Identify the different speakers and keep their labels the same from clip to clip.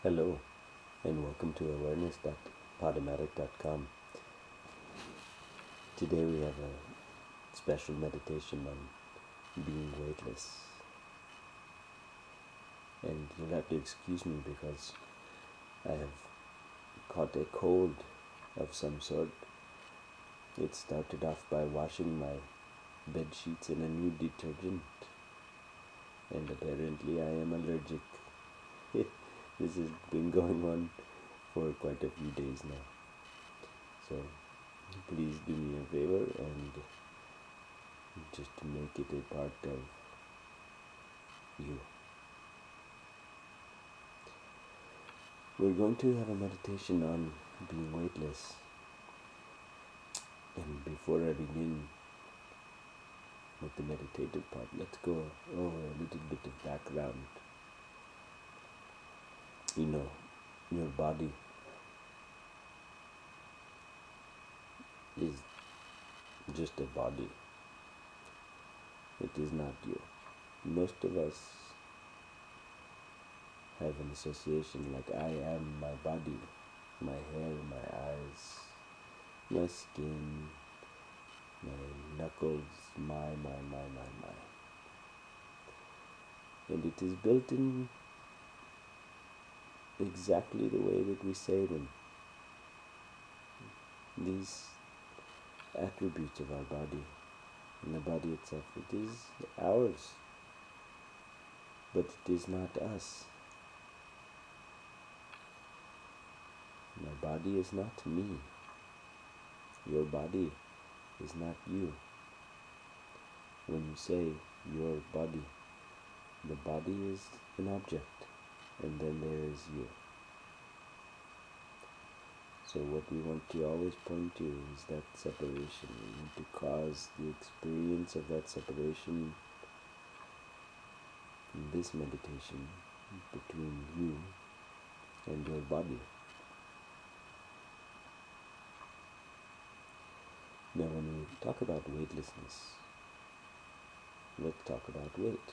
Speaker 1: Hello, and welcome to awareness.podomatic.com. Today we have a special meditation on being weightless. And you'll have to excuse me because I have caught a cold of some sort. It started off by washing my bed sheets in a new detergent, and apparently I am allergic. This has been going on for quite a few days now. So please do me a favor and just to make it a part of you. We're going to have a meditation on being weightless. And before I begin with the meditative part, let's go over a little bit of background. You know, your body is just a body. It is not you. Most of us have an association like I am my body, my hair, my eyes, my skin, my knuckles, my. And it is built in exactly the way that we say them. These attributes of our body and the body itself, it is ours, but it is not us. My body is not me. Your body is not you. When you say your body, the body is an object, and then there is you. So what we want to always point to is that separation. We want to cause the experience of that separation in this meditation between you and your body. Now when we talk about weightlessness, let's talk about weight.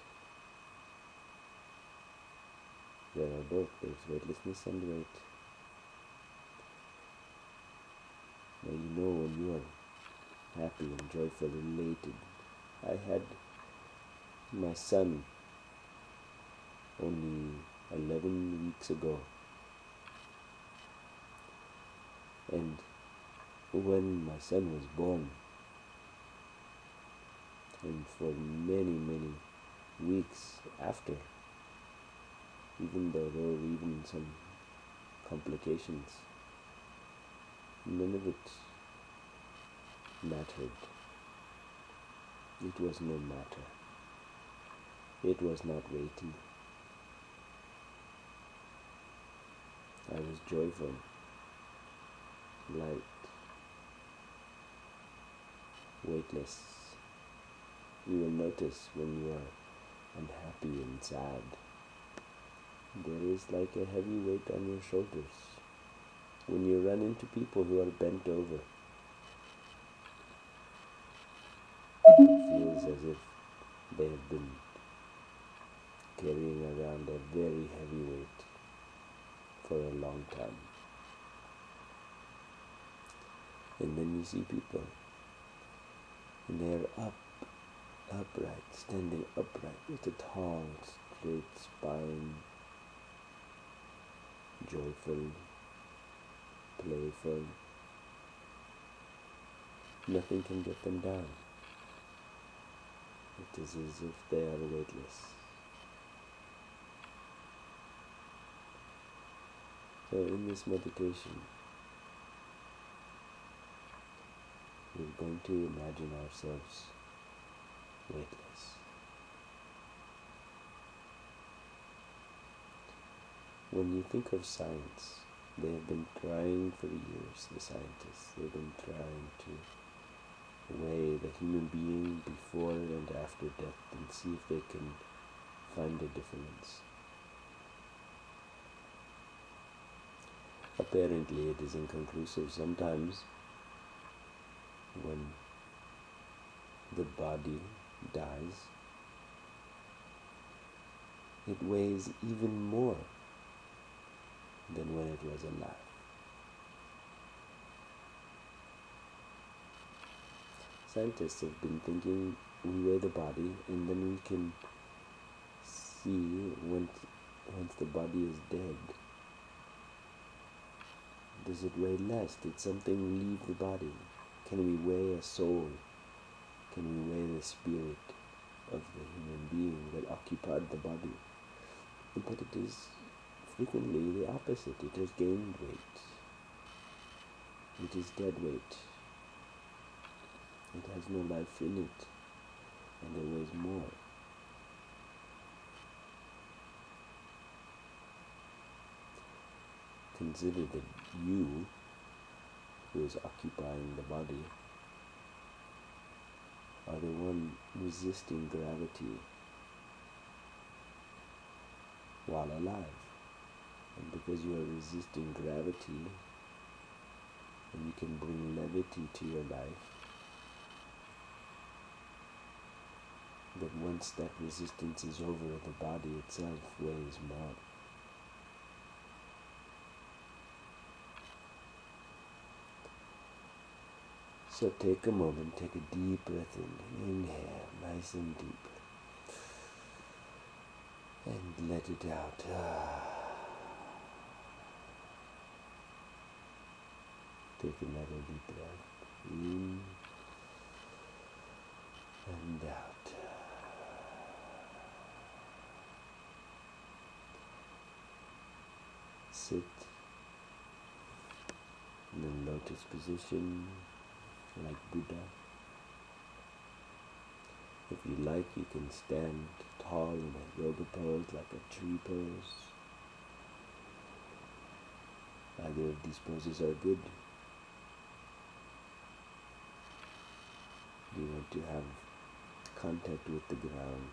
Speaker 1: There are both. There's weightlessness and weight. Now you know when you are happy and joyful, elated. I had my son only 11 weeks ago. And when my son was born, and for many weeks after, even though there were even some complications, none of it mattered. It was no matter. It was not weighty. I was joyful, light, weightless. You will notice when you are unhappy and sad, there is like a heavy weight on your shoulders. When you run into people who are bent over, it feels as if they have been carrying around a very heavy weight for a long time. And then you see people, and they are upright, standing upright with a tall, straight spine, joyful, playful. Nothing can get them down. It is as if they are weightless. So in this meditation, we're going to imagine ourselves weightless. When you think of science, they have been trying for years, the scientists, they've been trying to weigh the human being before and after death and see if they can find a difference. Apparently it is inconclusive. Sometimes when the body dies, it weighs even more as alive. Scientists have been thinking we weigh the body and then we can see once the body is dead. Does it weigh less? Did something leave the body? Can we weigh a soul? Can we weigh the spirit of the human being that occupied the body? But it is frequently the opposite. It has gained weight. It is dead weight. It has no life in it, and it weighs more. Consider that you, who is occupying the body, are the one resisting gravity while alive. And because you are resisting gravity, and you can bring levity to your life, that once that resistance is over, the body itself weighs more. So take a moment, take a deep breath in, inhale, nice and deep, and let it out. Take another deep breath, in and out. Sit in a lotus position like Buddha. If you like, you can stand tall in a yoga pose like a tree pose. Either of these poses are good. You want to have contact with the ground.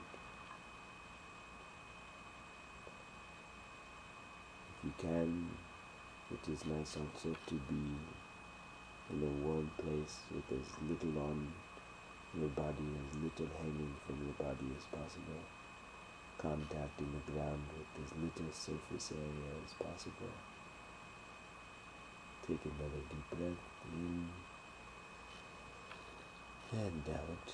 Speaker 1: If you can, it is nice also to be in a warm place with as little on your body, as little hanging from your body as possible, contacting the ground with as little surface area as possible. Take another deep breath in and out.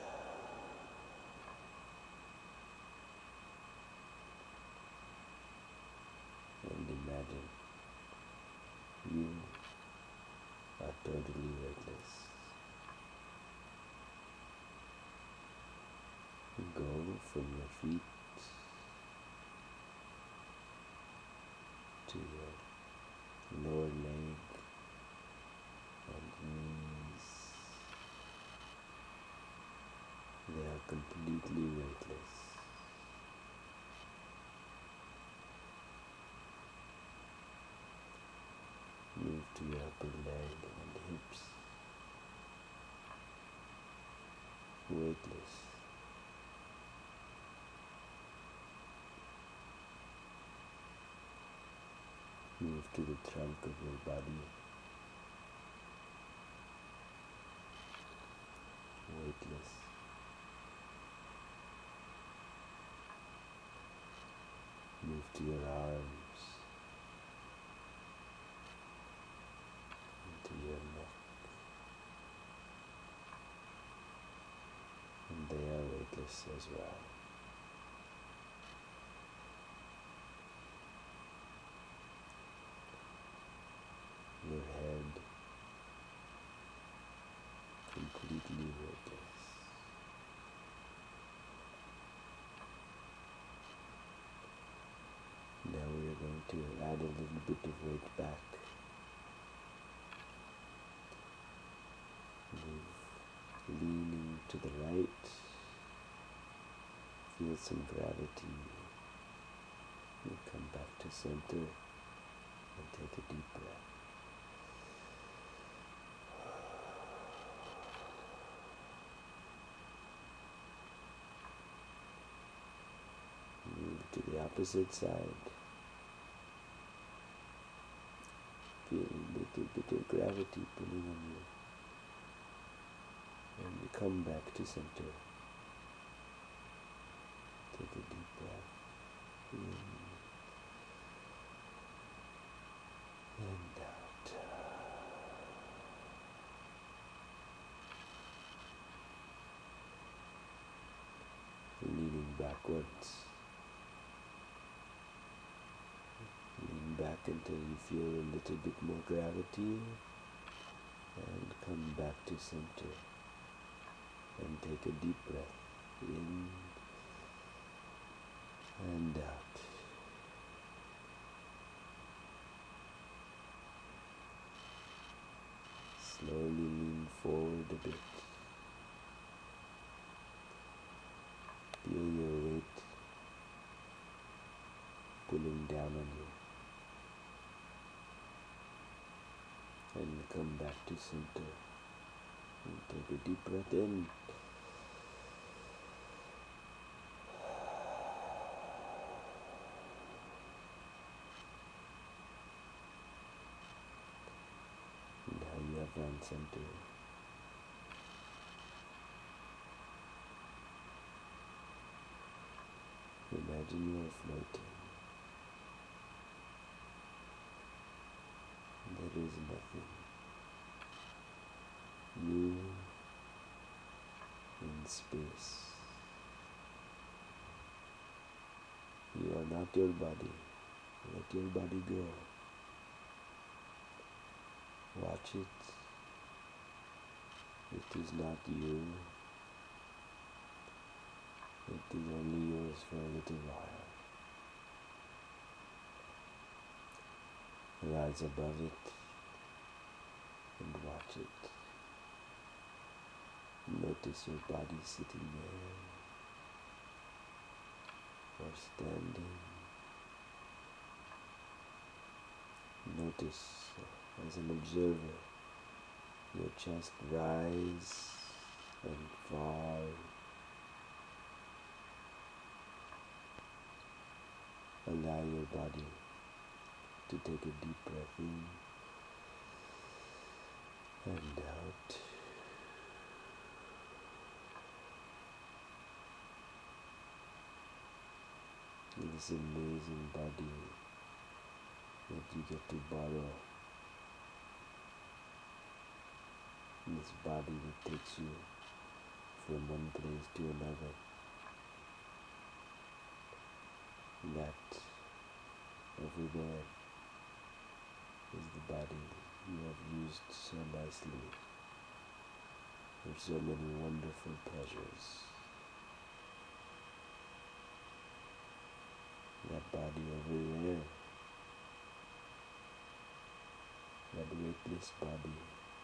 Speaker 1: And imagine you are totally weightless. Go from your feet to your lower leg and knees. They are completely weightless. Move to your upper leg and hips. Weightless. Move to the trunk of your body. Weightless. Move to your arms, to your neck, and they are weightless as well. Your head, completely weightless. Now we are going to add a little bit of weight back. Move, leaning to the right. Feel some gravity. And come back to center and take a deep breath. Move to the opposite side. Feel a little bit of gravity pulling on you. And you come back to center. Take a deep breath in back until you feel a little bit more gravity, and come back to center and take a deep breath in and out. Slowly lean forward a bit. Feel your weight pulling down on you. And come back to center. And take a deep breath in. And now you have found center. Imagine you are floating. There is nothing. You in space. You are not your body. Let your body go. Watch it. It is not you. It is only yours for a little while. Rise above it and watch it. Notice your body sitting there or standing. Notice as an observer your chest rise and fall. Allow your body to take a deep breath in and out. This amazing body that you get to borrow. This body that takes you from one place to another. That over there is the body you have used so nicely for so many wonderful pleasures. That body over there, that weightless body,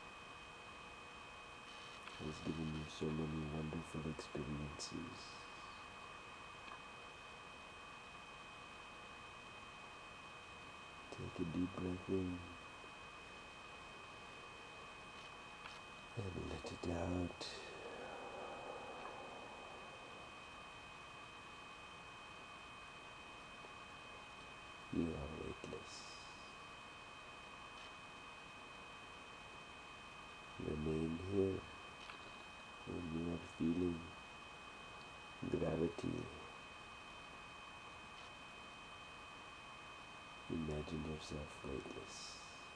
Speaker 1: has given you so many wonderful experiences. Take a deep breath in and let it out. You are weightless. Remain here when you are feeling gravity. Imagine yourself weightless.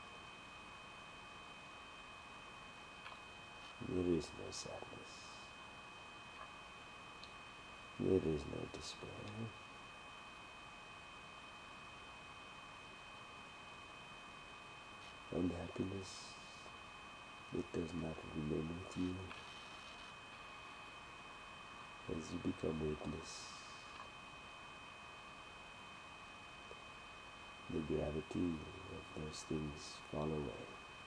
Speaker 1: There is no sadness. There is no despair. And happiness, it does not remain with you as you become weightless. The gravity of those things fall away.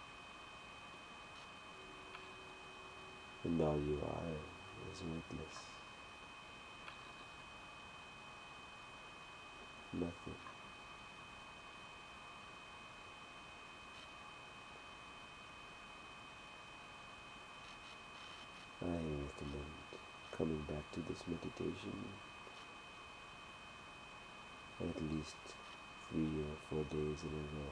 Speaker 1: And all you are is weightless. Nothing. I recommend coming back to this meditation at least 3 or 4 days in a row.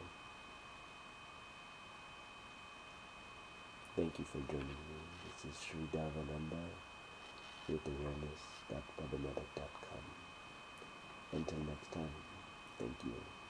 Speaker 1: Thank you for joining me. This is Sri Davananda with awareness.padamedic.com. Until next time, thank you.